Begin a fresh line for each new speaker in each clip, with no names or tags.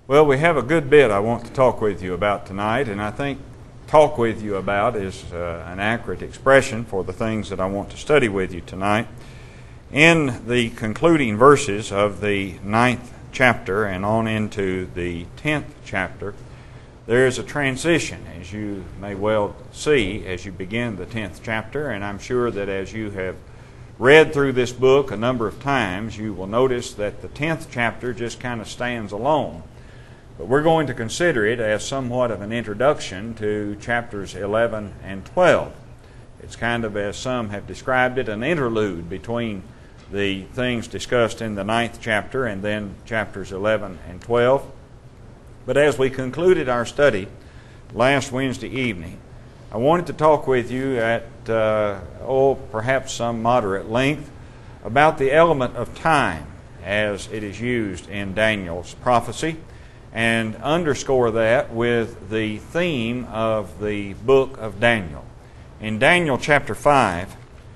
Well, we have a good bit I want to talk with you about tonight, and I think talk with you about is an accurate expression for the things that I want to study with you tonight. In the concluding verses of the 9th chapter and on into the 10th chapter, there is a transition, as you may well see as you begin the 10th chapter, and I'm sure that as you have read through this book a number of times, you will notice that the 10th chapter just kind of stands alone. But we're going to consider it as somewhat of an introduction to chapters 11 and 12. It's kind of, as some have described it, an interlude between the things discussed in the 9th chapter and then chapters 11 and 12. But as we concluded our study last Wednesday evening, I wanted to talk with you at, perhaps some moderate length about the element of time as it is used in Daniel's prophecy, and underscore that with the theme of the book of Daniel. In Daniel chapter 5,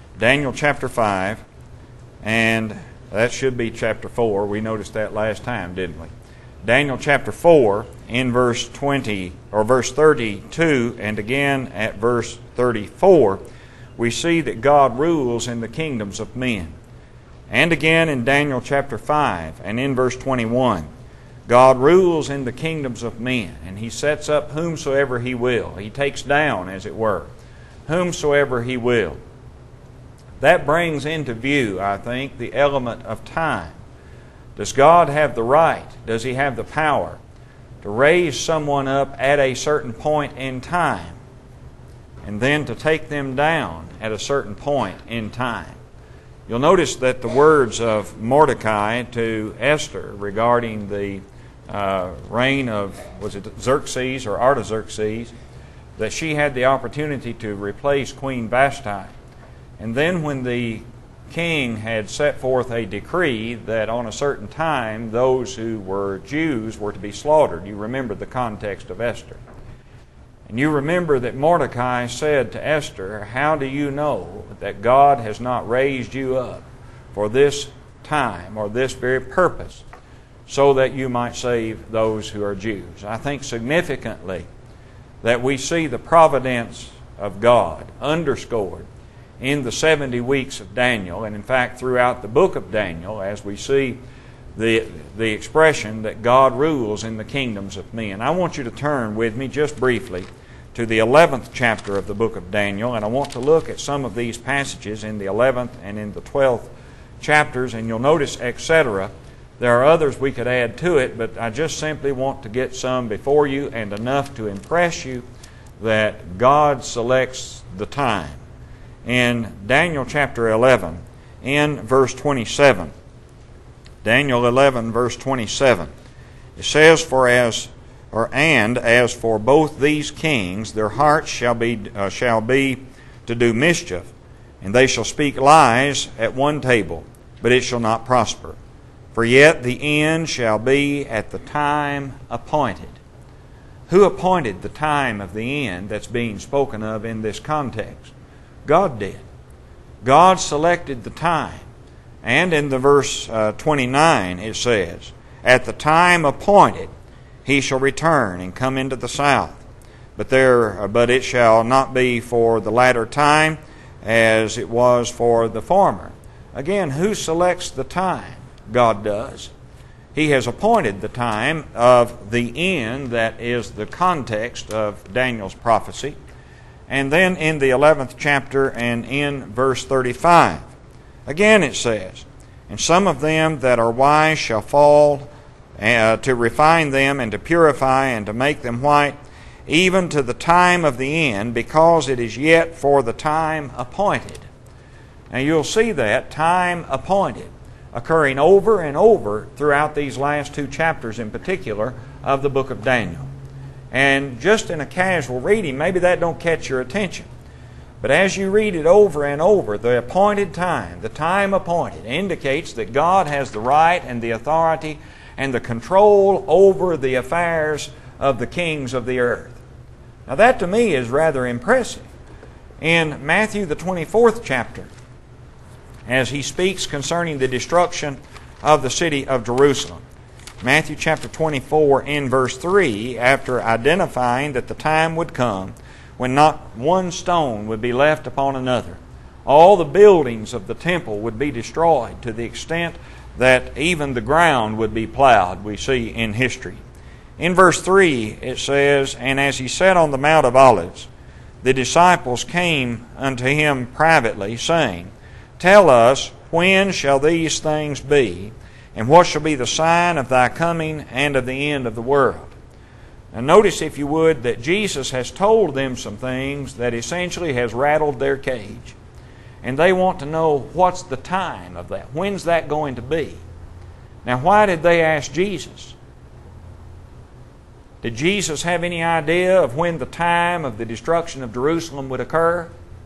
and that should be chapter 4. We noticed that last time, didn't we? Daniel chapter 4 in verse 20 or verse 32 and again at verse 34, we see that God rules in the kingdoms of men. And again in Daniel chapter 5 and in verse 21, God rules in the kingdoms of men, and He sets up whomsoever He will. He takes down, as it were, whomsoever He will. That brings into view, I think, the element of time. Does God have the right, does He have the power to raise someone up at a certain point in time and then to take them down at a certain point in time? You'll notice that the words of Mordecai to Esther regarding the reign of, was it Xerxes or Artaxerxes, that she had the opportunity to replace Queen Vashti. And then when the king had set forth a decree that on a certain time those who were Jews were to be slaughtered, you remember the context of Esther. And you remember that Mordecai said to Esther, "How do you know that God has not raised you up for this time or this very purpose, so that you might save those who are Jews?" I think significantly that we see the providence of God underscored in the 70 weeks of Daniel, and in fact throughout the book of Daniel, as we see the expression that God rules in the kingdoms of men. I want you to turn with me just briefly to the 11th chapter of the book of Daniel, and I want to look at some of these passages in the 11th and in the 12th chapters, and you'll notice, etc. There are others we could add to it, but I just simply want to get some before you and enough to impress you that God selects the time. In Daniel chapter 11, in verse 27, Daniel 11, verse 27, it says, as for both these kings, their hearts shall be to do mischief, and they shall speak lies at one table, but it shall not prosper. For yet the end shall be at the time appointed. Who appointed the time of the end that's being spoken of in this context? God did. God selected the time. And in the verse 29 it says, "At the time appointed He shall return and come into the south. But it shall not be for the latter time as it was for the former." Again, who selects the time? God does. He has appointed the time of the end that is the context of Daniel's prophecy. And then in the 11th chapter and in verse 35, again it says, "And some of them that are wise shall fall to refine them and to purify and to make them white, even to the time of the end, because it is yet for the time appointed." Now you'll see that time appointed occurring over and over throughout these last two chapters in particular of the book of Daniel. And just in a casual reading, maybe that don't catch your attention. But as you read it over and over, the appointed time, the time appointed, indicates that God has the right and the authority and the control over the affairs of the kings of the earth. Now that to me is rather impressive. In Matthew the 24th chapter, as He speaks concerning the destruction of the city of Jerusalem, Matthew chapter 24 in verse 3, after identifying that the time would come when not one stone would be left upon another. All the buildings of the temple would be destroyed to the extent that even the ground would be plowed, we see in history. In verse 3 it says, "And as he sat on the Mount of Olives, the disciples came unto him privately, saying, Tell us, when shall these things be? And what shall be the sign of thy coming and of the end of the world?" Now notice, if you would, that Jesus has told them some things that essentially has rattled their cage. And they want to know, what's the time of that? When's that going to be? Now, why did they ask Jesus? Did Jesus have any idea of when the time of the destruction of Jerusalem would occur?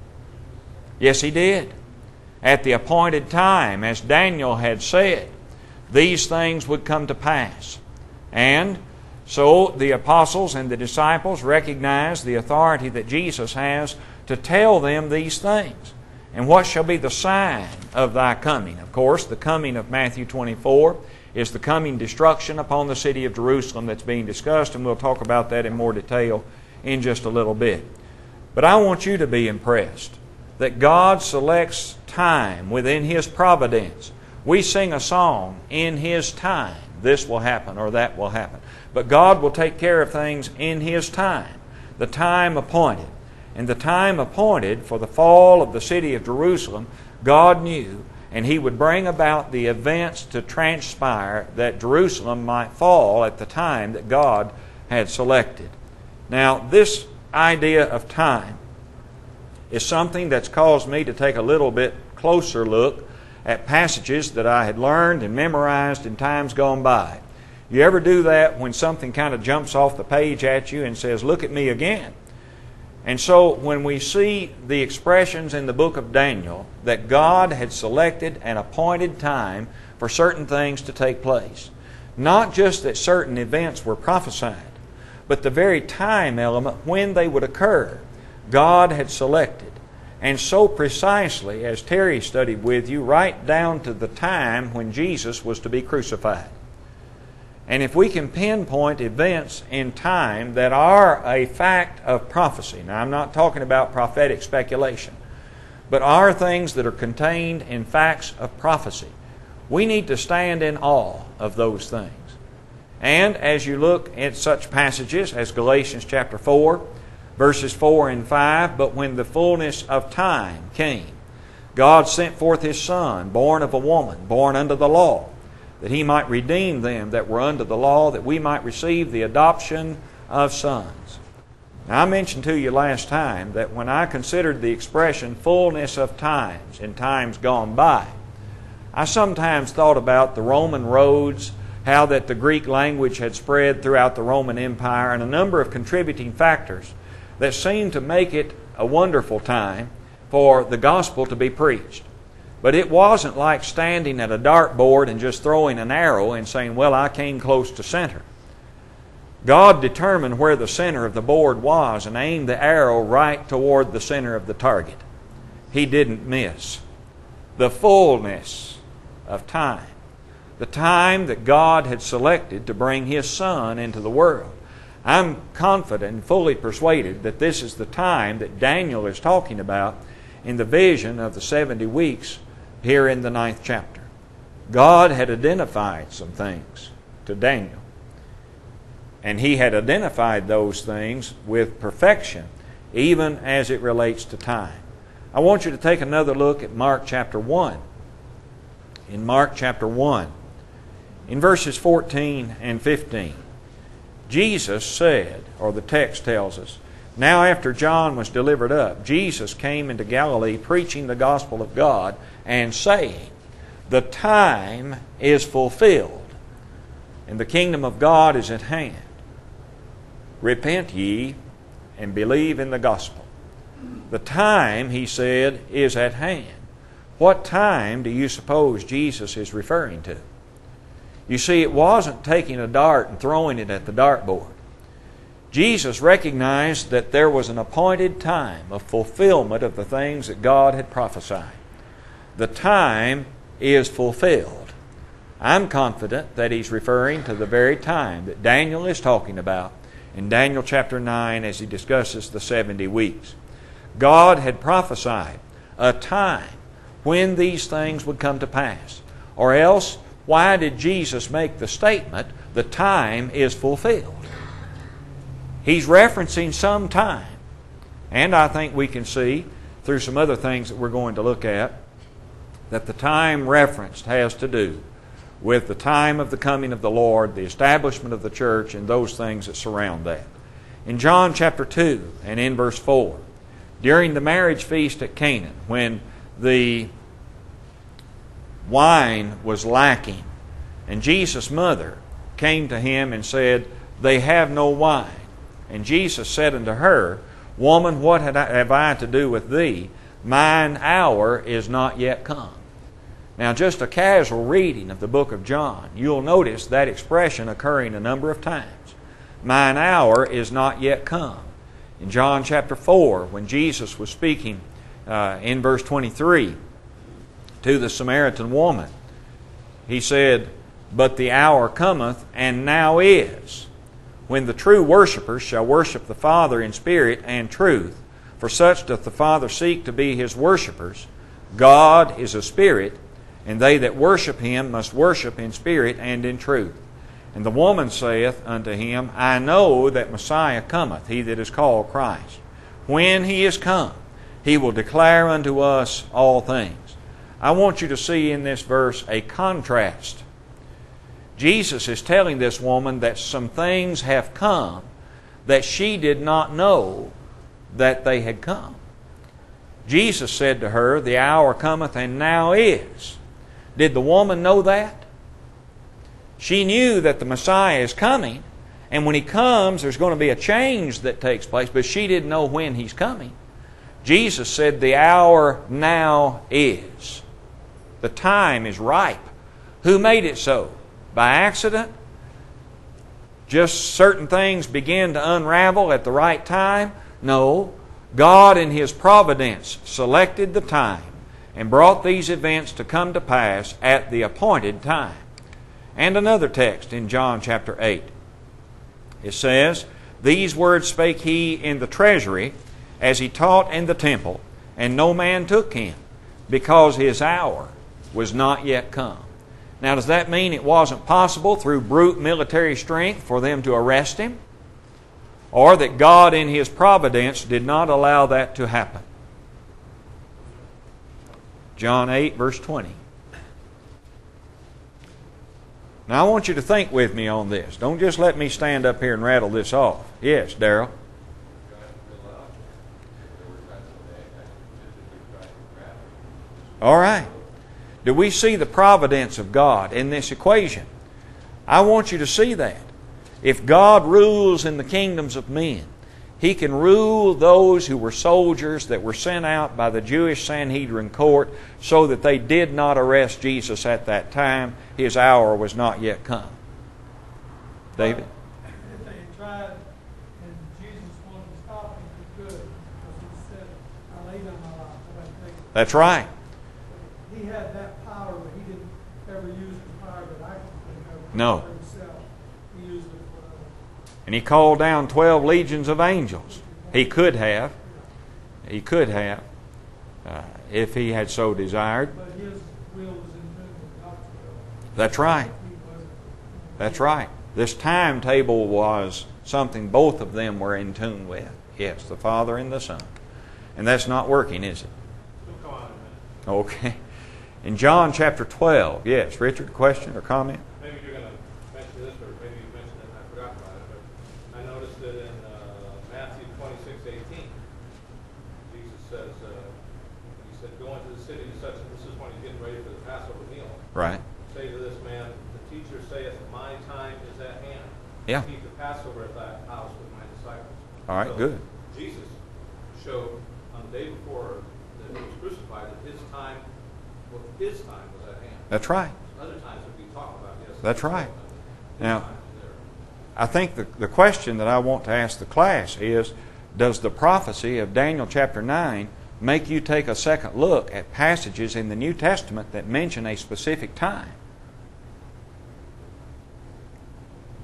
Yes, He did. At the appointed time, as Daniel had said, these things would come to pass. And so the apostles and the disciples recognized the authority that Jesus has to tell them these things. And what shall be the sign of thy coming? Of course, the coming of Matthew 24 is the coming destruction upon the city of Jerusalem that's being discussed, and we'll talk about that in more detail in just a little bit. But I want you to be impressed that God selects time within His providence. We sing a song, in His time, this will happen or that will happen. But God will take care of things in His time, the time appointed. And the time appointed for the fall of the city of Jerusalem, God knew, and He would bring about the events to transpire that Jerusalem might fall at the time that God had selected. Now, this idea of time is something that's caused me to take a little bit closer look at passages that I had learned and memorized in times gone by. You ever do that when something kind of jumps off the page at you and says, "Look at me again"? And so when we see the expressions in the book of Daniel that God had selected an appointed time for certain things to take place, not just that certain events were prophesied, but the very time element when they would occur, God had selected. And so precisely, as Terry studied with you, right down to the time when Jesus was to be crucified. And if we can pinpoint events in time that are a fact of prophecy, now I'm not talking about prophetic speculation, but are things that are contained in facts of prophecy, we need to stand in awe of those things. And as you look at such passages as Galatians chapter 4, verses 4 and 5, "But when the fullness of time came, God sent forth His Son, born of a woman, born under the law, that He might redeem them that were under the law, that we might receive the adoption of sons." Now, I mentioned to you last time that when I considered the expression fullness of times in times gone by, I sometimes thought about the Roman roads, how that the Greek language had spread throughout the Roman Empire, and a number of contributing factors that seemed to make it a wonderful time for the gospel to be preached. But it wasn't like standing at a dartboard and just throwing an arrow and saying, "Well, I came close to center." God determined where the center of the board was and aimed the arrow right toward the center of the target. He didn't miss. The fullness of time. The time that God had selected to bring His Son into the world. I'm confident and fully persuaded that this is the time that Daniel is talking about in the vision of the 70 weeks here in the 9th chapter. God had identified some things to Daniel. And He had identified those things with perfection, even as it relates to time. I want you to take another look at Mark chapter 1. In Mark chapter 1, in verses 14 and 15, Jesus said, or the text tells us, "Now after John was delivered up, Jesus came into Galilee preaching the gospel of God and saying, The time is fulfilled, and the kingdom of God is at hand. Repent ye and believe in the gospel." The time, He said, is at hand. What time do you suppose Jesus is referring to? You see, it wasn't taking a dart and throwing it at the dartboard. Jesus recognized that there was an appointed time of fulfillment of the things that God had prophesied. The time is fulfilled. I'm confident that he's referring to the very time that Daniel is talking about in Daniel chapter 9 as he discusses the 70 weeks. God had prophesied a time when these things would come to pass. Or else, why did Jesus make the statement, the time is fulfilled? He's referencing some time. And I think we can see through some other things that we're going to look at that the time referenced has to do with the time of the coming of the Lord, the establishment of the church, and those things that surround that. In John chapter 2 and in verse 4, during the marriage feast at Canaan, when the wine was lacking, and Jesus' mother came to him and said, "They have no wine." And Jesus said unto her, "Woman, what have I to do with thee? Mine hour is not yet come." Now, just a casual reading of the book of John, you'll notice that expression occurring a number of times. Mine hour is not yet come. In John chapter 4, when Jesus was speaking in verse 23 to the Samaritan woman, he said, "But the hour cometh, and now is, when the true worshipers shall worship the Father in spirit and truth. For such doth the Father seek to be His worshipers. God is a spirit, and they that worship Him must worship in spirit and in truth." And the woman saith unto him, "I know that Messiah cometh, He that is called Christ. When He is come, He will declare unto us all things." I want you to see in this verse a contrast. Jesus is telling this woman that some things have come that she did not know that they had come. Jesus said to her, "The hour cometh, and now is." Did the woman know that? She knew that the Messiah is coming, and when He comes, there's going to be a change that takes place, but she didn't know when He's coming. Jesus said, "The hour now is." The time is ripe. Who made it so? By accident? Just certain things begin to unravel at the right time? No. God in His providence selected the time and brought these events to come to pass at the appointed time. And another text in John chapter 8. It says, "These words spake He in the treasury, as He taught in the temple, and no man took Him, because His hour was not yet come." Now, does that mean it wasn't possible through brute military strength for them to arrest Him? Or that God in His providence did not allow that to happen? John 8, verse 20. Now, I want you to think with me on this. Don't just let me stand up here and rattle this off. Yes, Darrell? All right. Do we see the providence of God in this equation? I want you to see that. If God rules in the kingdoms of men, He can rule those who were soldiers that were sent out by the Jewish Sanhedrin court so that they did not arrest Jesus at that time. His hour was not yet come. David?
If they had tried and Jesus wanted to stop him, He could, because He said, "I lay down my life."
That's right.
He had that power, but He didn't ever use the power that I can think of
No.
for Himself. He used it for others.
And He called down 12 legions of angels. He could have. He could have, if He had so desired.
But His will was in tune with God's will.
That's right.
He wasn't.
That's right. This timetable was something both of them were in tune with. Yes, the Father and the Son. And that's not working, is it?
Come on a minute.
Okay. In John chapter 12, yes, Richard, question or comment?
Maybe you're going to mention this, or maybe you mentioned it and I forgot about it, but I noticed that in Matthew 26:18, Jesus says, He said, "Go into the city to such," and this is when He's getting ready for the Passover meal.
Right.
"Say to this man, the teacher saith, My time is at hand.
Yeah.
Keep the Passover at thy house with my disciples."
All right,
So
good.
Jesus showed on the day before that He was crucified that His time was at hand.
That's right.
Other times that we talk about, yes.
That's right.
His
Now,
time is there.
I think the question that I want to ask the class is, does the prophecy of Daniel chapter 9 make you take a second look at passages in the New Testament that mention a specific time?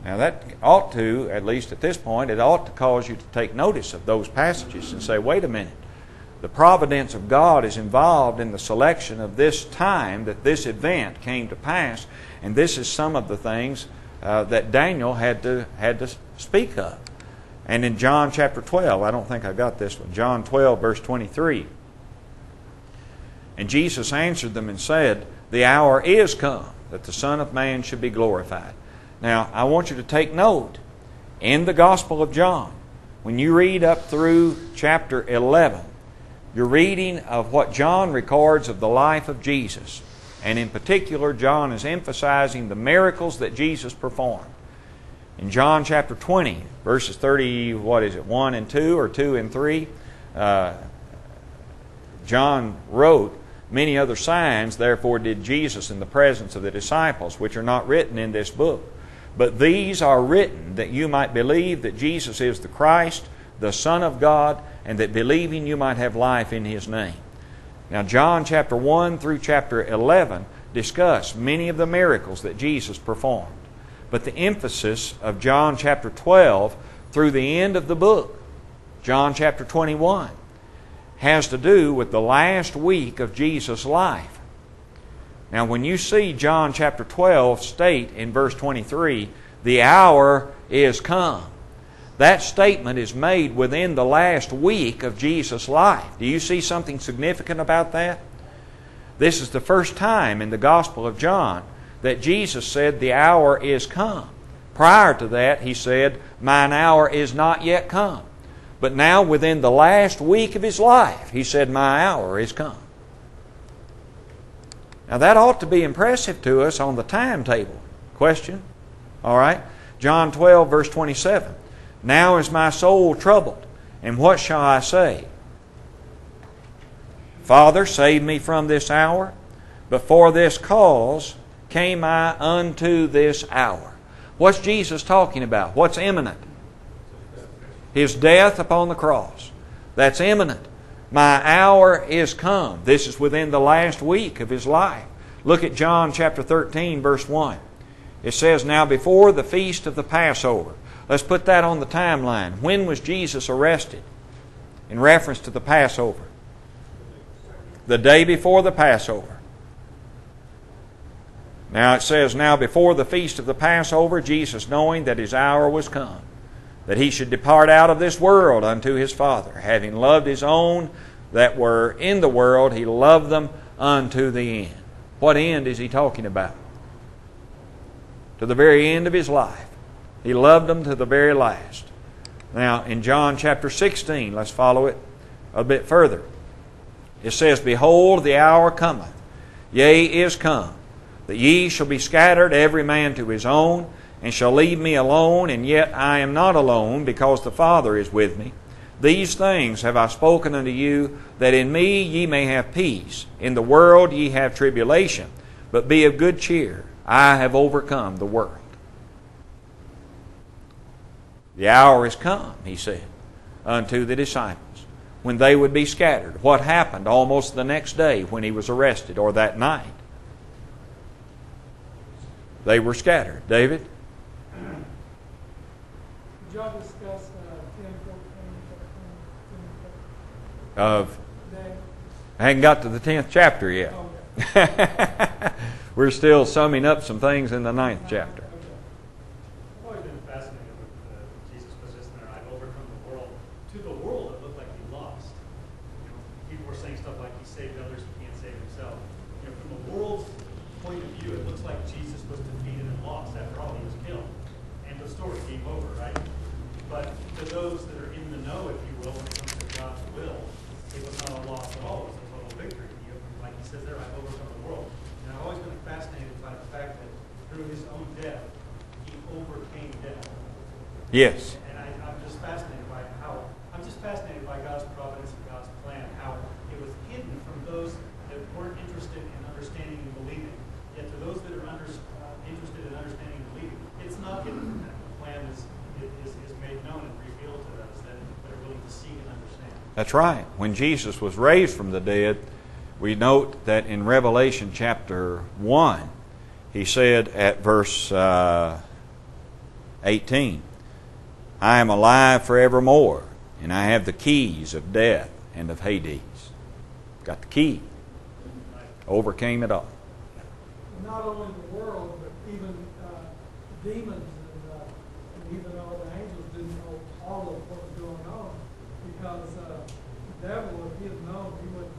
Now that ought to, at least at this point, it ought to cause you to take notice of those passages and say, wait a minute. The providence of God is involved in the selection of this time that this event came to pass, and this is some of the things that Daniel had to speak of. And in John chapter 12, I don't think I got this one, John 12 verse 23. And Jesus answered them and said, the hour is come that the Son of Man should be glorified. Now, I want you to take note, in the Gospel of John, when you read up through chapter 11, you're reading of what John records of the life of Jesus. And in particular, John is emphasizing the miracles that Jesus performed. In John chapter 20, verses 1 and 2 or 2 and 3, John wrote, many other signs, therefore, did Jesus in the presence of the disciples, which are not written in this book. But these are written that you might believe that Jesus is the Christ, the Son of God, and that believing you might have life in His name. Now, John chapter 1 through chapter 11 discuss many of the miracles that Jesus performed. But the emphasis of John chapter 12 through the end of the book, John chapter 21, has to do with the last week of Jesus' life. Now, when you see John chapter 12 state in verse 23, the hour is come, that statement is made within the last week of Jesus' life. Do you see something significant about that? This is the first time in the Gospel of John that Jesus said, the hour is come. Prior to that, He said, mine hour is not yet come. But now, within the last week of His life, He said, my hour is come. Now, that ought to be impressive to us on the timetable. Question? All right. John 12, verse 27. Now is my soul troubled, and what shall I say? Father, save me from this hour. But for this cause came I unto this hour. What's Jesus talking about? What's imminent? His death upon the cross. That's imminent. My hour is come. This is within the last week of His life. Look at John chapter 13, verse 1. It says, now before the feast of the Passover. Let's put that on the timeline. When was Jesus arrested in reference to the Passover? The day before the Passover. Now it says, now before the feast of the Passover, Jesus, knowing that His hour was come, that He should depart out of this world unto His Father, having loved His own that were in the world, He loved them unto the end. What end is He talking about? To the very end of His life. He loved them to the very last. Now, in John chapter 16, let's follow it a bit further. It says, behold, the hour cometh, yea, is come, that ye shall be scattered every man to his own, and shall leave me alone, and yet I am not alone, because the Father is with me. These things have I spoken unto you, that in me ye may have peace. In the world ye have tribulation, but be of good cheer. I have overcome the world. The hour is come, He said, unto the disciples, when they would be scattered. What happened almost the next day when He was arrested, or that night? They were scattered. David?
Did y'all discuss 10, 14, 13, 14?
I hadn't got to the 10th chapter yet.
Okay.
We're still summing up some things in the 9th chapter.
I've always been fascinated with Jesus' position there. I've overcome the world. To the world, it looked like He lost. People were saying stuff like He saved others, He can't save Himself. From the world's point of view, it looks like Jesus was defeated and lost. After all, He was killed. End of story, game over, right? But to those that are in the know, if you will, when it comes to God's will, it was not a loss at all. It was a total victory. Like He says there, I've overcome the world. And I've always been fascinated by the fact that through His own death, He overcame death.
Yes.
And I'm just fascinated by God's providence and God's plan, how it was hidden from those that weren't interested in understanding and believing. Yet to those that are interested in understanding and believing, it's not hidden from them. The plan is made known and revealed to those that are willing to seek and understand.
That's right. When Jesus was raised from the dead, we note that in Revelation chapter 1, He said at verse 18. I am alive forevermore, and I have the keys of death and of Hades. Got the key. Overcame it all.
Not only the world, but even demons and even all the angels didn't know all of what was going on, because the devil, if he had known, he would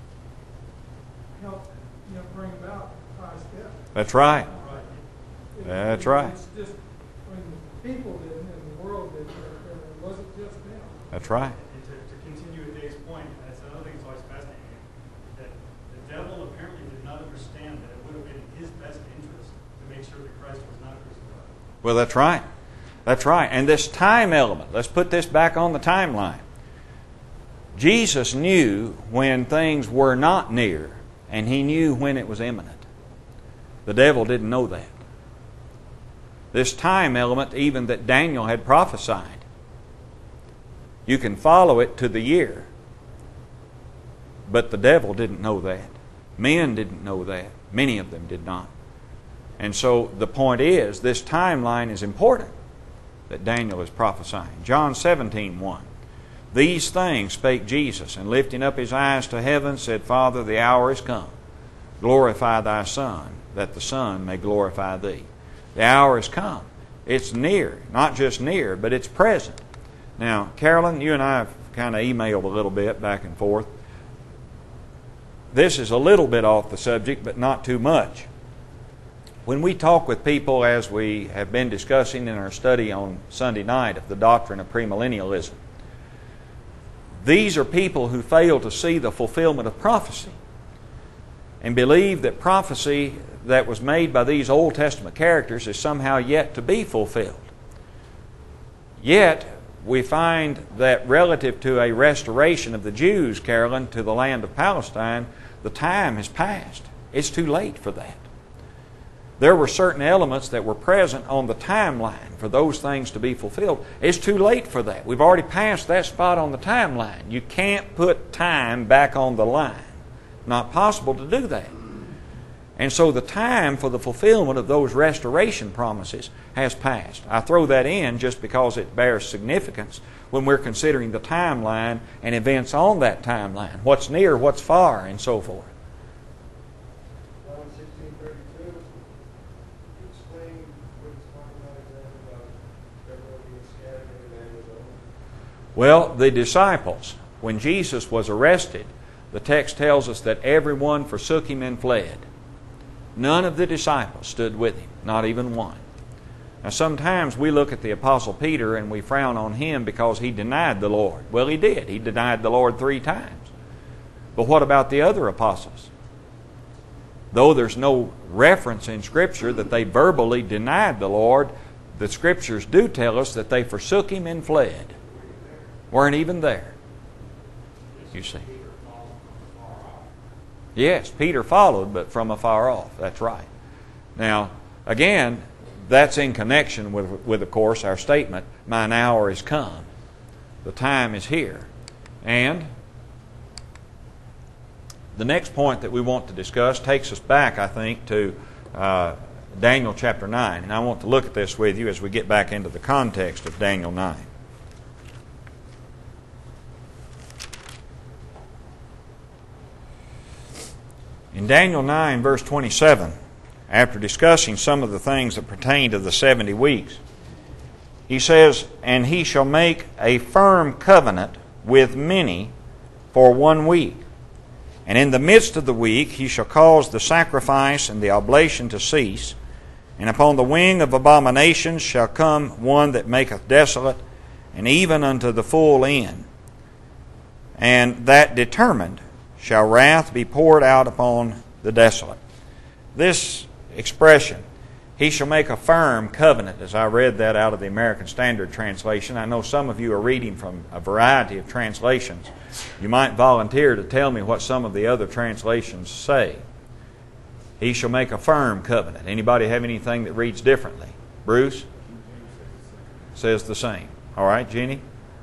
help bring about Christ's death.
That's right.
It-
That's right.
It's just when the people didn't and the world didn't, it wasn't just them.
That's right.
And to continue with Dave's point, that's another thing that's always fascinating, that the devil apparently did not understand that it would have been in his best interest to make sure that Christ was not crucified.
Well, that's right. That's right. And this time element, let's put this back on the timeline. Jesus knew when things were not near, and he knew when it was imminent. The devil didn't know that. This time element, even that Daniel had prophesied, you can follow it to the year. But the devil didn't know that. Men didn't know that. Many of them did not. And so the point is, this timeline is important that Daniel is prophesying. John 17:1. These things spake Jesus, and lifting up his eyes to heaven, said, Father, the hour is come. Glorify thy Son, that the Son may glorify thee. The hour has come. It's near. Not just near, but it's present. Now, Carolyn, you and I have kind of emailed a little bit back and forth. This is a little bit off the subject, but not too much. When we talk with people, as we have been discussing in our study on Sunday night of the doctrine of premillennialism, these are people who fail to see the fulfillment of prophecy and believe that prophecy that was made by these Old Testament characters is somehow yet to be fulfilled. Yet, we find that relative to a restoration of the Jews, Carolyn, to the land of Palestine, the time has passed. It's too late for that. There were certain elements that were present on the timeline for those things to be fulfilled. It's too late for that. We've already passed that spot on the timeline. You can't put time back on the line. Not possible to do that. And so the time for the fulfillment of those restoration promises has passed. I throw that in just because it bears significance when we're considering the timeline and events on that timeline. What's near, what's far, and so forth.
John 16:32, explain what it's talking about exactly about everyone being scattered and man was over.
Well, the disciples, when Jesus was arrested, the text tells us that everyone forsook him and fled. None of the disciples stood with him, not even one. Now, sometimes we look at the Apostle Peter and we frown on him because he denied the Lord. Well, he did. He denied the Lord 3 times. But what about the other apostles? Though there's no reference in Scripture that they verbally denied the Lord, the Scriptures do tell us that they forsook him and fled. Weren't even there. You see. Yes, Peter followed, but from afar off. That's right. Now, again, that's in connection with, of course, our statement, mine hour is come. The time is here. And the next point that we want to discuss takes us back, I think, to Daniel chapter 9. And I want to look at this with you as we get back into the context of Daniel 9. In Daniel 9, verse 27, after discussing some of the things that pertain to the 70 weeks, he says, And he shall make a firm covenant with many for 1 week. And in the midst of the week he shall cause the sacrifice and the oblation to cease. And upon the wing of abominations shall come one that maketh desolate, and even unto the full end. And that determined shall wrath be poured out upon the desolate. This expression, he shall make a firm covenant, as I read that out of the American Standard Translation. I know some of you are reading from a variety of translations. You might volunteer to tell me what some of the other translations say. He shall make a firm covenant. Anybody have anything that reads differently? Bruce? Says the same. All right, Jenny?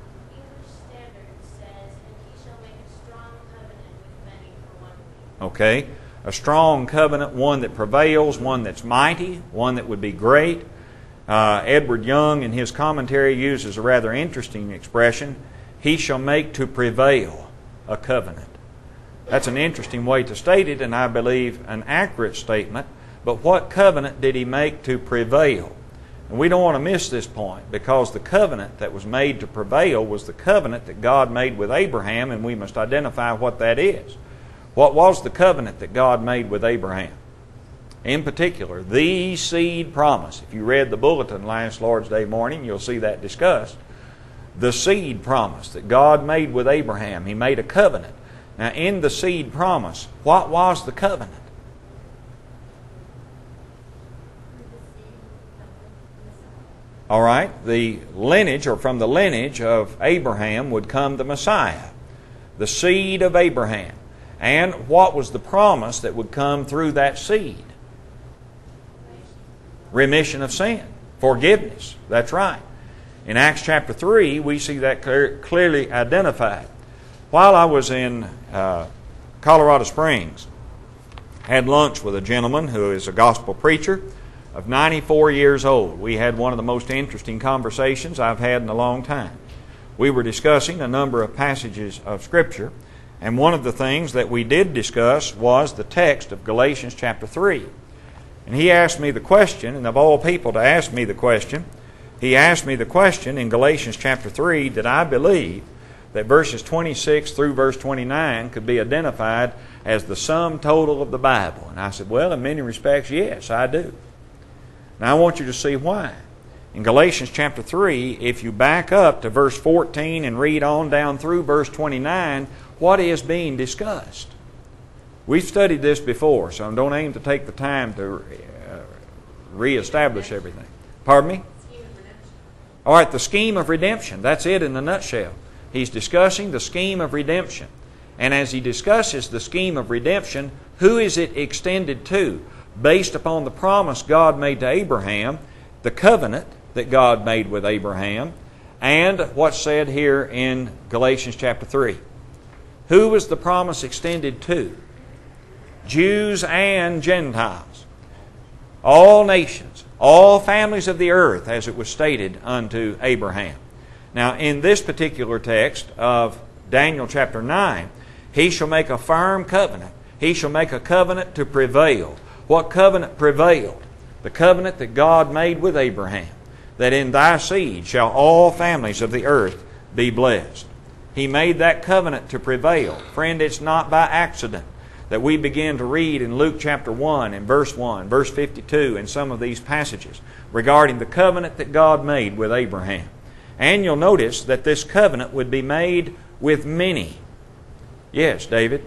Okay, a strong covenant, one that prevails, one that's mighty, one that would be great. Edward Young in his commentary uses a rather interesting expression. He shall make to prevail a covenant. That's an interesting way to state it, and I believe an accurate statement. But what covenant did he make to prevail? And we don't want to miss this point, because the covenant that was made to prevail was the covenant that God made with Abraham, and we must identify what that is. What was the covenant that God made with Abraham? In particular, the seed promise. If you read the bulletin last Lord's Day morning, you'll see that discussed. The seed promise that God made with Abraham. He made a covenant. Now, in the seed promise, what was the covenant? All right, the lineage, or from the lineage of Abraham would come the Messiah, the seed of Abraham. And what was the promise that would come through that seed? Remission of sin, forgiveness. That's right. In Acts chapter 3, we see that clearly identified. While I was in Colorado Springs, had lunch with a gentleman who is a gospel preacher of 94 years old. We had one of the most interesting conversations I've had in a long time. We were discussing a number of passages of Scripture, and one of the things that we did discuss was the text of Galatians chapter 3. And he asked me the question, and of all people to ask me the question, he asked me the question in Galatians chapter 3, did I believe that verses 26 through verse 29 could be identified as the sum total of the Bible? And I said, well, in many respects, yes, I do. Now, I want you to see why. In Galatians chapter 3, if you back up to verse 14 and read on down through verse 29, what is being discussed? We've studied this before, so don't aim to take the time to reestablish everything. Pardon me? All right, the scheme of redemption. That's it in a nutshell. He's discussing the scheme of redemption. And as he discusses the scheme of redemption, who is it extended to? Based upon the promise God made to Abraham, the covenant that God made with Abraham, and what's said here in Galatians chapter 3. Who was the promise extended to? Jews and Gentiles. All nations, all families of the earth, as it was stated unto Abraham. Now, in this particular text of Daniel chapter 9, he shall make a firm covenant. He shall make a covenant to prevail. What covenant prevailed? The covenant that God made with Abraham, that in thy seed shall all families of the earth be blessed. He made that covenant to prevail. Friend, it's not by accident that we begin to read in Luke chapter 1 verse 52, and some of these passages regarding the covenant that God made with Abraham. And you'll notice that this covenant would be made with many. Yes, David?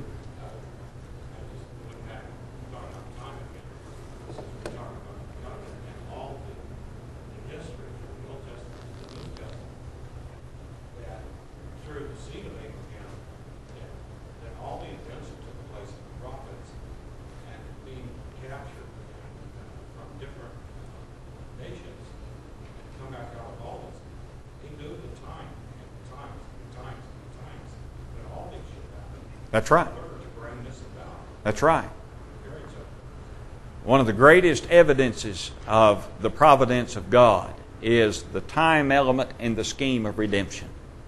That's right. That's right. One of the greatest evidences of the providence of God is the time element in the scheme of redemption.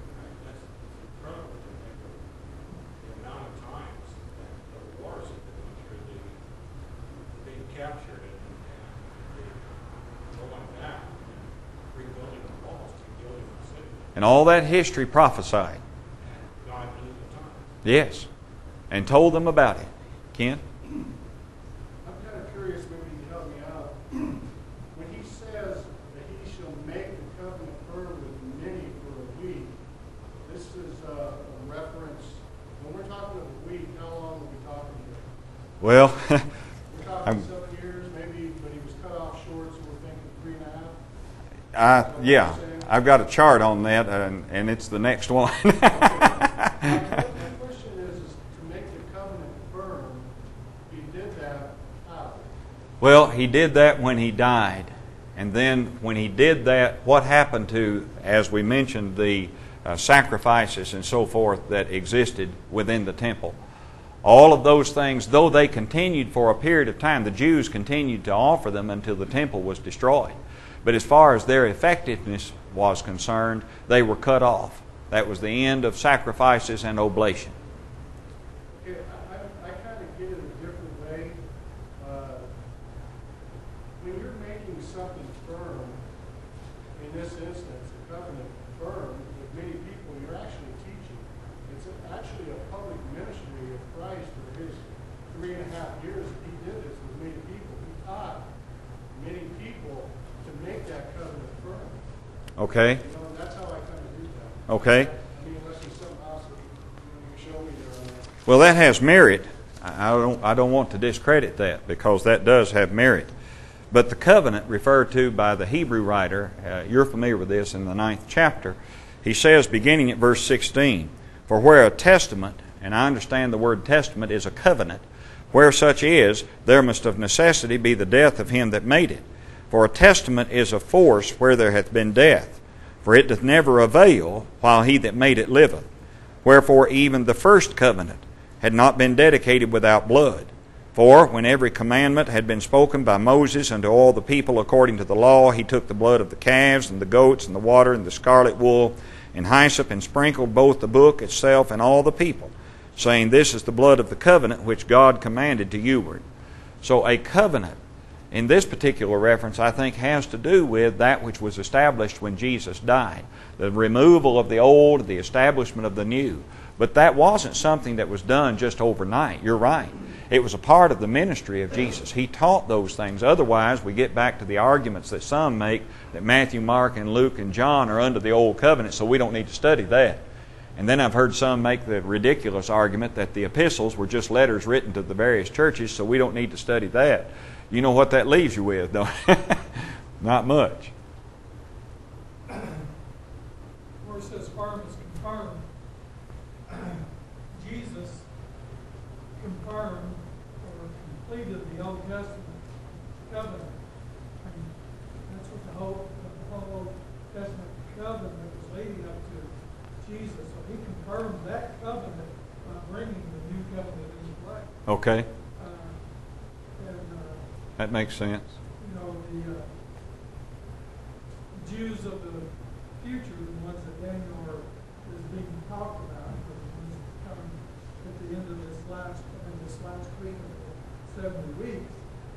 And all that history prophesied. Yes. And told them about it. Ken?
I'm kind of curious, maybe you can help me out. When he says that he shall make the covenant firm with many for a week, this is a reference. When we're talking of a week, how long are we talking here?
Well,
we're talking 7 years, maybe, but he was cut off short, so we're thinking 3.5.
Yeah, I've got a chart on that, and it's the next one. Well, he did that when he died. And then when he did that, what happened to, as we mentioned, the sacrifices and so forth that existed within the temple? All of those things, though they continued for a period of time, the Jews continued to offer them until the temple was destroyed. But as far as their effectiveness was concerned, they were cut off. That was the end of sacrifices and oblation.
Okay, I kind of get it a different way. When you're making something firm, in this instance, a covenant firm with many people, you're actually teaching. It's actually a public ministry of Christ for his 3.5 years that he did this with many people. He taught many people to make that covenant firm.
Okay?
You know, and that's how I kind of do that.
Okay.
I mean, unless there's something else that you can show me there on that.
Well, that has merit. I don't want to discredit that, because that does have merit. But the covenant referred to by the Hebrew writer, you're familiar with this in the 9th chapter, he says, beginning at verse 16, "For where a testament," and I understand the word testament is a covenant, "where such is, there must of necessity be the death of him that made it. For a testament is of force where there hath been death. For it doth never avail while he that made it liveth. Wherefore even the first covenant had not been dedicated without blood. For when every commandment had been spoken by Moses unto all the people according to the law, he took the blood of the calves and the goats and the water and the scarlet wool and hyssop, and sprinkled both the book itself and all the people, saying, This is the blood of the covenant which God commanded to youward." So a covenant, in this particular reference, I think has to do with that which was established when Jesus died. The removal of the old, the establishment of the new. But that wasn't something that was done just overnight. You're right. It was a part of the ministry of Jesus. He taught those things. Otherwise, we get back to the arguments that some make that Matthew, Mark, and Luke, and John are under the old covenant, so we don't need to study that. And then I've heard some make the ridiculous argument that the epistles were just letters written to the various churches, so we don't need to study that. You know what that leaves you with, don't you? Not much.
Where it says firm is confirmed, Jesus confirmed or completed the Old Testament covenant. And that's what the whole Old Testament covenant was leading up to Jesus. So he confirmed that covenant by bringing the new covenant into play.
Okay.
And
That makes sense.
you know, the Jews of the future, the ones that Daniel is being talked about, the ones that come at the end of this last week of the 70 weeks,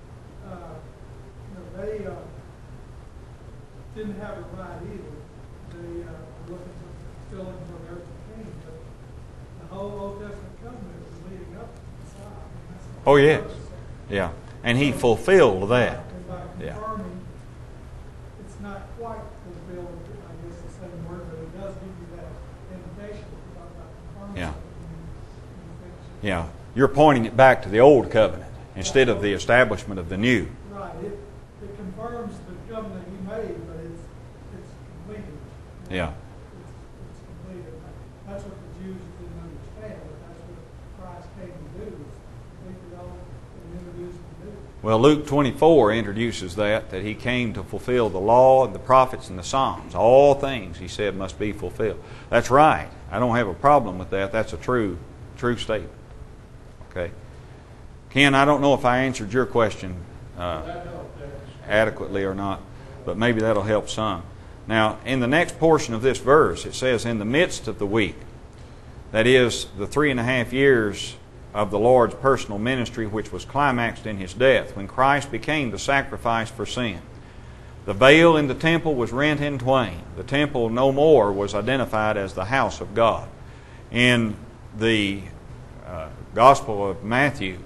they didn't have it right either. They were looking for fulfilling from earthly king, but the whole Old Testament covenant was leading up to the Messiah. I mean, that's the
Oh,
whole
yes.
purpose.
Yeah. And he fulfilled that.
And by
Yeah.
confirming, it's not quite fulfilled, I guess the same word, but it does give you that indication about confirming
Yeah.
something when you finish it.
Yeah. You're pointing it back to the old covenant instead of the establishment of the new.
Right, it confirms the covenant he made, but it's completed.
Yeah.
It's completed. That's what the Jews didn't understand, but that's what Christ came to do, is complete it all and introduce the new.
Well, Luke 24 introduces that he came to fulfill the law and the prophets and the Psalms. All things, he said, must be fulfilled. That's right. I don't have a problem with that. That's a true statement. Okay. Ken, I don't know if I answered your question adequately or not, but maybe that'll help some. Now, in the next portion of this verse, it says, in the midst of the week, that is, the 3.5 years of the Lord's personal ministry, which was climaxed in His death, when Christ became the sacrifice for sin. The veil in the temple was rent in twain. The temple no more was identified as the house of God. In the Gospel of Matthew,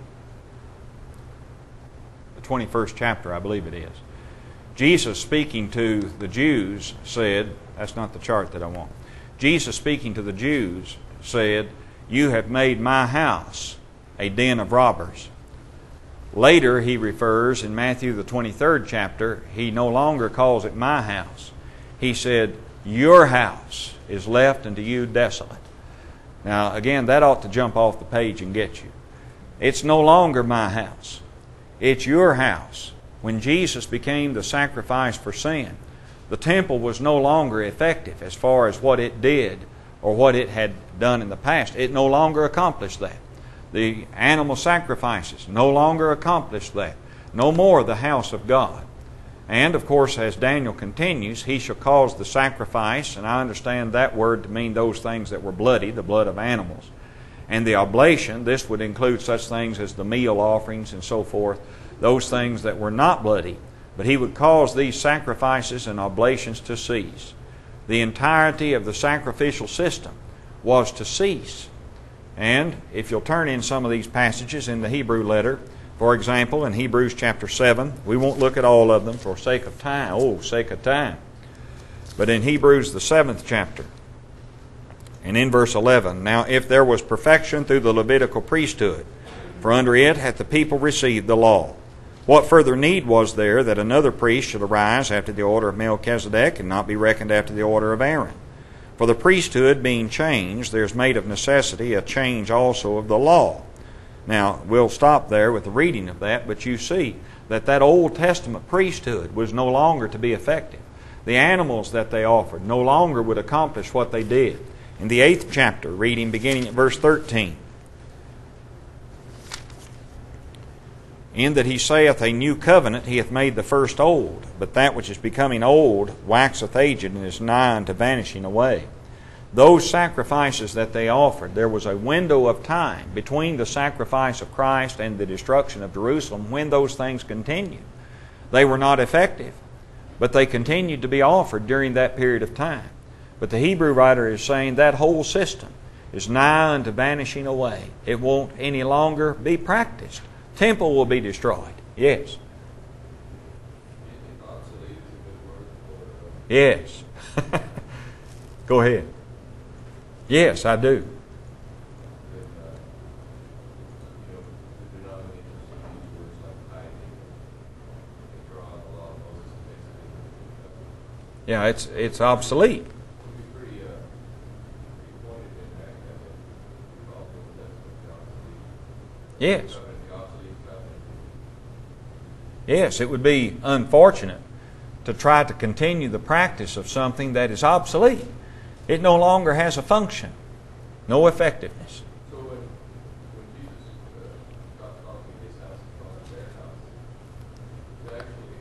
the 21st chapter, I believe it is, Jesus speaking to the Jews said, that's not the chart that I want. Jesus speaking to the Jews said, "You have made my house a den of robbers." Later he refers in Matthew the 23rd chapter, he no longer calls it my house. He said, "Your house is left unto you desolate." Now again, that ought to jump off the page and get you. It's no longer my house. It's your house. When Jesus became the sacrifice for sin, the temple was no longer effective as far as what it did or what it had done in the past. It no longer accomplished that. The animal sacrifices no longer accomplished that. No more the house of God. And, of course, as Daniel continues, he shall cause the sacrifice, and I understand that word to mean those things that were bloody, the blood of animals. And the oblation, this would include such things as the meal offerings and so forth, those things that were not bloody. But he would cause these sacrifices and oblations to cease. The entirety of the sacrificial system was to cease. And if you'll turn in some of these passages in the Hebrew letter, for example, in Hebrews chapter 7, we won't look at all of them for sake of time. But in Hebrews the 7th chapter, and in verse 11, now if there was perfection through the Levitical priesthood, for under it hath the people received the law, what further need was there that another priest should arise after the order of Melchizedek, and not be reckoned after the order of Aaron? For the priesthood being changed, there is made of necessity a change also of the law. Now, we'll stop there with the reading of that, but you see that Old Testament priesthood was no longer to be effective. The animals that they offered no longer would accomplish what they did. In the 8th chapter, reading beginning at verse 13, in that he saith, a new covenant he hath made the first old, but that which is becoming old waxeth aged and is nigh unto vanishing away. Those sacrifices that they offered, there was a window of time between the sacrifice of Christ and the destruction of Jerusalem when those things continued. They were not effective, but they continued to be offered during that period of time. But the Hebrew writer is saying that whole system is nigh unto vanishing away. It won't any longer be practiced. Temple will be destroyed. Yes. Yes. Go ahead. Yes, I do. Yeah, it's obsolete. Yes. Yes, it would be unfortunate to try to continue the practice of something that is obsolete. It no longer has a function, no effectiveness.
So when Jesus talks about his house and their house, it actually,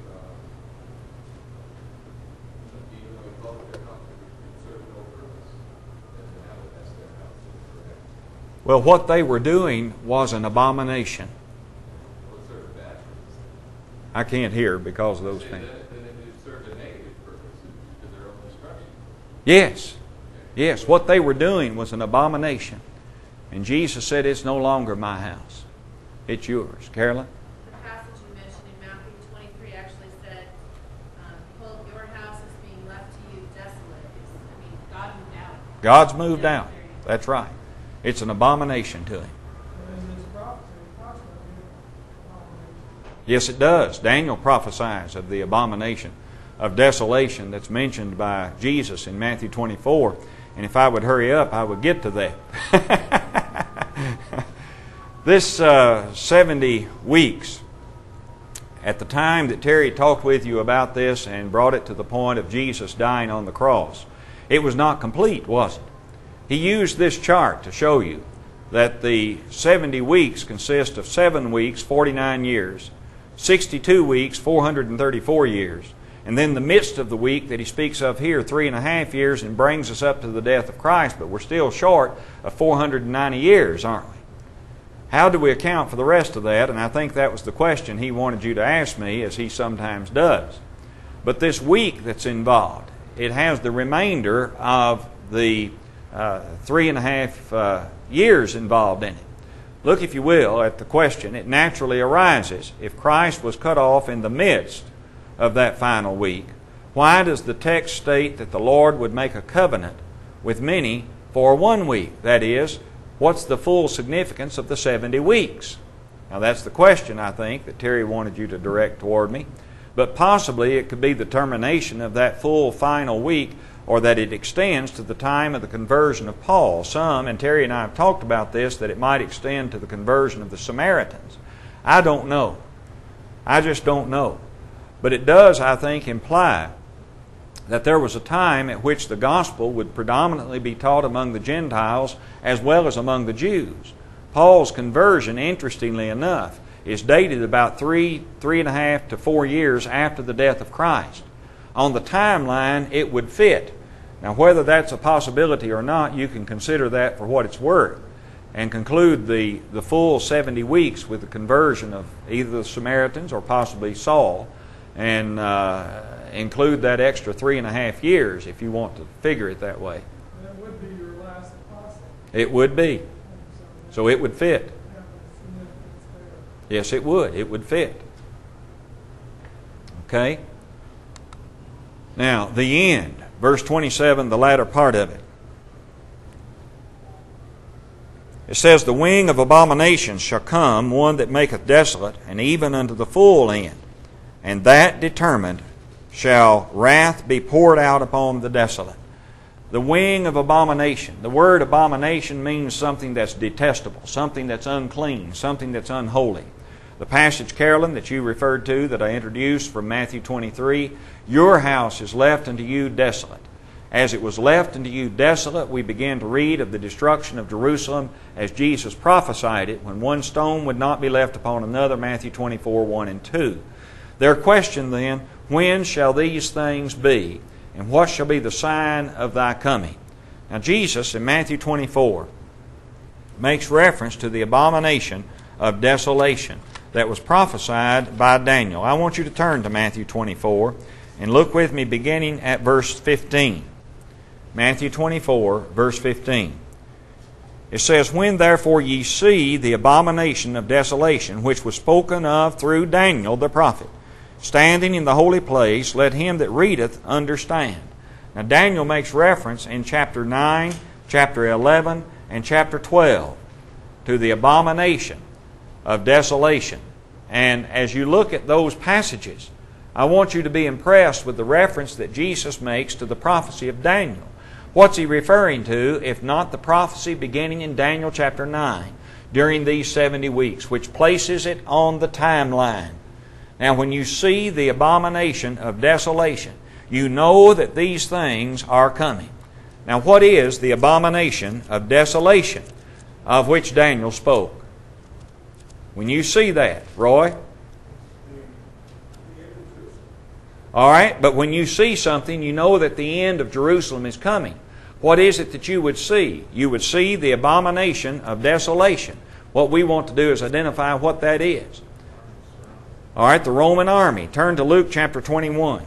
even though he called it their house, it served no purpose, and now that's their house. Correct?
Well, what they were doing was an abomination.
Well, it served a bad purpose.
I can't hear because of those things.
Then it served a negative purpose to their own destruction.
Yes. Yes, what they were doing was an abomination. And Jesus said, it's no longer my house. It's yours. Carolyn?
The passage you mentioned in Matthew 23 actually said, behold, your house is being left to you desolate. God moved out.
God's moved out. That's right. It's an abomination to him.
And this prophecy talks about the abomination.
Yes, it does. Daniel prophesies of the abomination of desolation that's mentioned by Jesus in Matthew 24. And if I would hurry up, I would get to that. This 70 weeks, at the time that Terry talked with you about this and brought it to the point of Jesus dying on the cross, it was not complete, was it? He used this chart to show you that the 70 weeks consist of 7 weeks, 49 years, 62 weeks, 434 years, and then the midst of the week that he speaks of here, 3.5 years, and brings us up to the death of Christ, but we're still short of 490 years, aren't we? How do we account for the rest of that? And I think that was the question he wanted you to ask me, as he sometimes does. But this week that's involved, it has the remainder of the 3.5 years involved in it. Look, if you will, at the question. It naturally arises. If Christ was cut off in the midst of that final week, why does the text state that the Lord would make a covenant with many for 1 week? That is, what's the full significance of the 70 weeks? Now that's the question, I think, that Terry wanted you to direct toward me. But possibly it could be the termination of that full final week, or that it extends to the time of the conversion of Paul. Some, and Terry and I have talked about this, that it might extend to the conversion of the Samaritans. I don't know. I just don't know. But it does, I think, imply that there was a time at which the gospel would predominantly be taught among the Gentiles as well as among the Jews. Paul's conversion, interestingly enough, is dated about 3.5 to 4 years after the death of Christ. On the timeline, it would fit. Now, whether that's a possibility or not, you can consider that for what it's worth and conclude the full 70 weeks with the conversion of either the Samaritans or possibly Saul, and include that extra 3.5 years if you want to figure it that way.
That would be your last apostle.
It would be. So it would fit.
Have a significance there.
Yes, it would. It would fit. Okay? Now, the end. Verse 27, the latter part of it. It says, "The wing of abomination shall come, one that maketh desolate, and even unto the full end. And that determined shall wrath be poured out upon the desolate." The wing of abomination. The word abomination means something that's detestable, something that's unclean, something that's unholy. The passage, Carolyn, that you referred to, that I introduced from Matthew 23, "Your house is left unto you desolate." As it was left unto you desolate, we begin to read of the destruction of Jerusalem as Jesus prophesied it, when one stone would not be left upon another, Matthew 24, 1 and 2. Their question then, when shall these things be? And what shall be the sign of thy coming? Now Jesus, in Matthew 24, makes reference to the abomination of desolation that was prophesied by Daniel. I want you to turn to Matthew 24 and look with me beginning at verse 15. Matthew 24, verse 15. It says, "When therefore ye see the abomination of desolation, which was spoken of through Daniel the prophet, standing in the holy place, let him that readeth understand." Now Daniel makes reference in chapter 9, chapter 11, and chapter 12 to the abomination of desolation. And as you look at those passages, I want you to be impressed with the reference that Jesus makes to the prophecy of Daniel. What's he referring to if not the prophecy beginning in Daniel chapter 9 during these 70 weeks, which places it on the timeline? Now, when you see the abomination of desolation, you know that these things are coming. Now, what is the abomination of desolation of which Daniel spoke? When you see that, Roy? All right, but when you see something, you know that the end of Jerusalem is coming. What is it that you would see? You would see the abomination of desolation. What we want to do is identify what that is. All right, the Roman army. Turn to Luke chapter 21.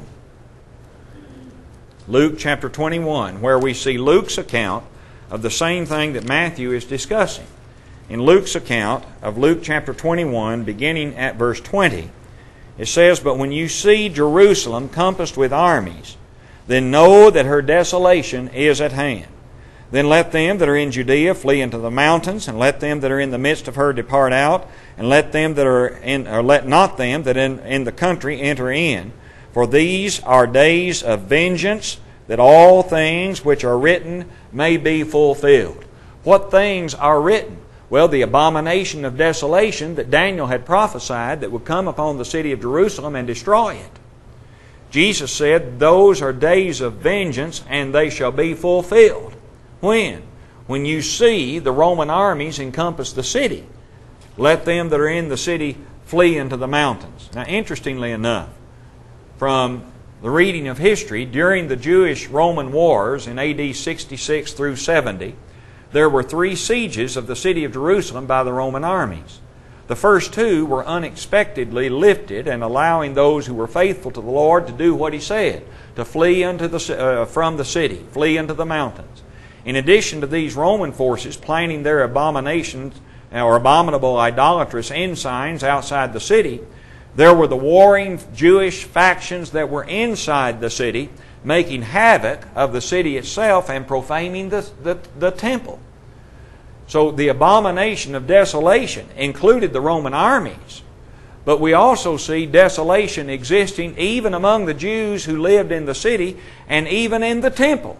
Luke chapter 21, where we see Luke's account of the same thing that Matthew is discussing. In Luke's account of Luke chapter 21, beginning at verse 20, it says, "But when you see Jerusalem compassed with armies, then know that her desolation is at hand. Then let them that are in Judea flee into the mountains, and let them that are in the midst of her depart out, and let them that are in, or let not them that in the country enter in. For these are days of vengeance, that all things which are written may be fulfilled." What things are written? Well, the abomination of desolation that Daniel had prophesied that would come upon the city of Jerusalem and destroy it. Jesus said, "Those are days of vengeance, and they shall be fulfilled." When? When you see the Roman armies encompass the city. Let them that are in the city flee into the mountains. Now, interestingly enough, from the reading of history, during the Jewish-Roman wars in AD 66 through 70, there were 3 sieges of the city of Jerusalem by the Roman armies. The first 2 were unexpectedly lifted and allowing those who were faithful to the Lord to do what He said, to flee from the city, flee into the mountains. In addition to these Roman forces planning their abominations or abominable idolatrous ensigns outside the city, there were the warring Jewish factions that were inside the city, making havoc of the city itself and profaning the temple. So the abomination of desolation included the Roman armies. But we also see desolation existing even among the Jews who lived in the city and even in the temple.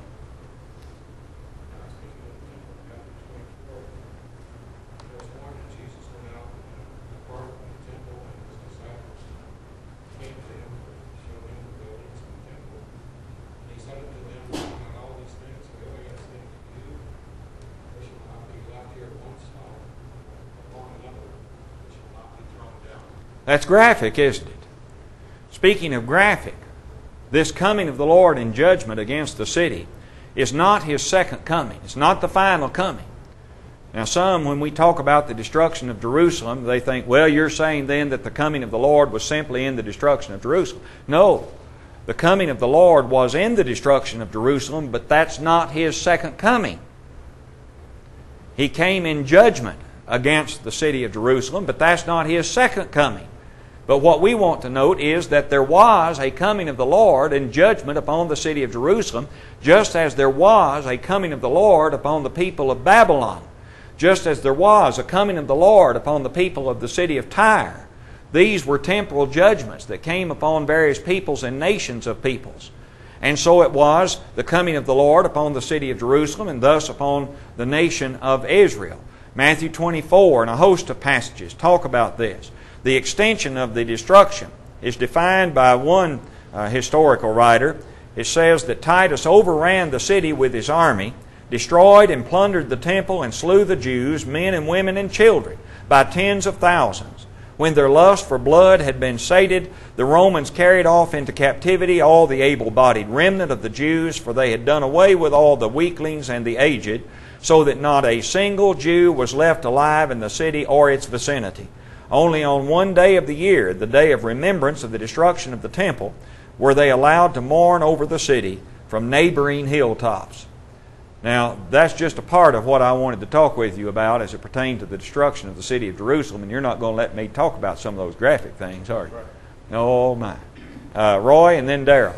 That's graphic, isn't it? Speaking of graphic, this coming of the Lord in judgment against the city is not His second coming. It's not the final coming. Now some, when we talk about the destruction of Jerusalem, they think, well, you're saying then that the coming of the Lord was simply in the destruction of Jerusalem. No. The coming of the Lord was in the destruction of Jerusalem, but that's not His second coming. He came in judgment against the city of Jerusalem, but that's not His second coming. But what we want to note is that there was a coming of the Lord in judgment upon the city of Jerusalem, just as there was a coming of the Lord upon the people of Babylon, just as there was a coming of the Lord upon the people of the city of Tyre. These were temporal judgments that came upon various peoples and nations of peoples. And so it was the coming of the Lord upon the city of Jerusalem and thus upon the nation of Israel. Matthew 24 and a host of passages talk about this. The extension of the destruction is defined by one historical writer. It says that Titus overran the city with his army, destroyed and plundered the temple, and slew the Jews, men and women and children, by tens of thousands. When their lust for blood had been sated, the Romans carried off into captivity all the able-bodied remnant of the Jews, for they had done away with all the weaklings and the aged, so that not a single Jew was left alive in the city or its vicinity. Only on one day of the year, the day of remembrance of the destruction of the temple, were they allowed to mourn over the city from neighboring hilltops. Now, that's just a part of what I wanted to talk with you about as it pertained to the destruction of the city of Jerusalem, and you're not going to let me talk about some of those graphic things, are you? Right. Oh, my. Roy and then Darrell.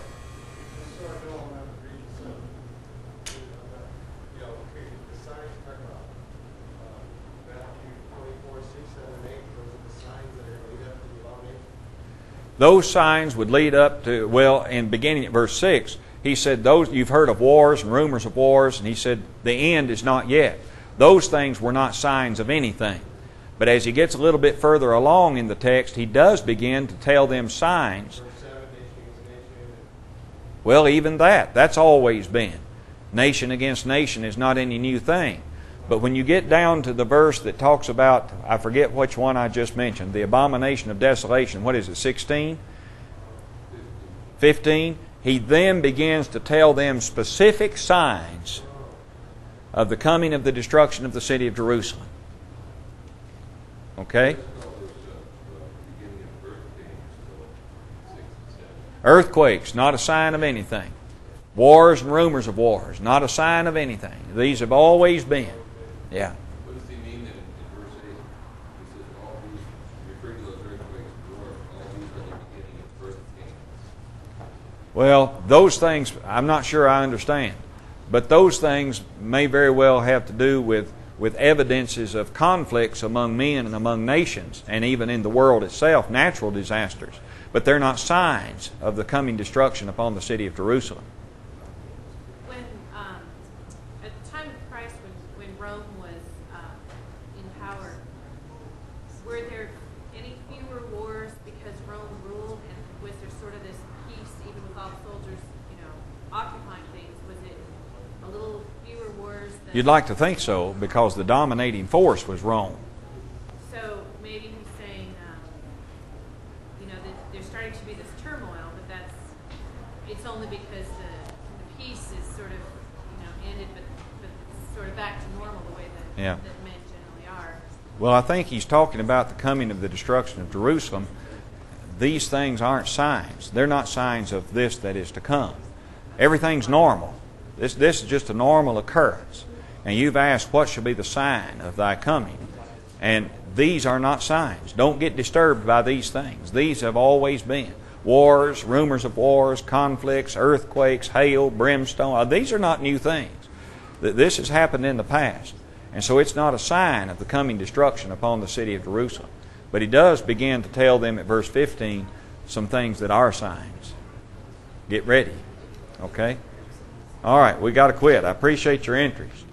Those signs would lead up to, well, in beginning at verse 6, he said, those you've heard of wars and rumors of wars, and he said, the end is not yet. Those things were not signs of anything. But as he gets a little bit further along in the text, he does begin to tell them signs. Well, even that's always been. Nation against nation is not any new thing. But when you get down to the verse that talks about, I forget which one I just mentioned, the abomination of desolation, what is it, 16? 15? He then begins to tell them specific signs of the coming of the destruction of the city of Jerusalem. Okay? Earthquakes, not a sign of anything. Wars and rumors of wars, not a sign of anything. These have always been. Yeah.
What does he mean then in verse 8? He says all these, referring to those earthquakes and wars, all these are the beginning of birth pains.
Well, those things, I'm not sure I understand. But those things may very well have to do with evidences of conflicts among men and among nations, and even in the world itself, natural disasters. But they're not signs of the coming destruction upon the city of Jerusalem.
When, at the time of Christ, when Rome was in power, were there any fewer wars because Rome ruled, and was there sort of this peace, even with all the soldiers, occupying things? Was it a little fewer wars than...
You'd like to think so, because the dominating force was Rome.
So maybe he's saying, that there's starting to be this turmoil, but it's only because the peace is sort of, ended, but it's sort of back to normal the way that men generally are.
Well, I think he's talking about the coming of the destruction of Jerusalem. These things aren't signs. They're not signs of this that is to come. Everything's normal. This is just a normal occurrence. And you've asked, what shall be the sign of thy coming? And these are not signs. Don't get disturbed by these things. These have always been. Wars, rumors of wars, conflicts, earthquakes, hail, brimstone. These are not new things. This has happened in the past. And so it's not a sign of the coming destruction upon the city of Jerusalem. But he does begin to tell them at verse 15 some things that are signs. Get ready. Okay? All right, we got to quit. I appreciate your interest.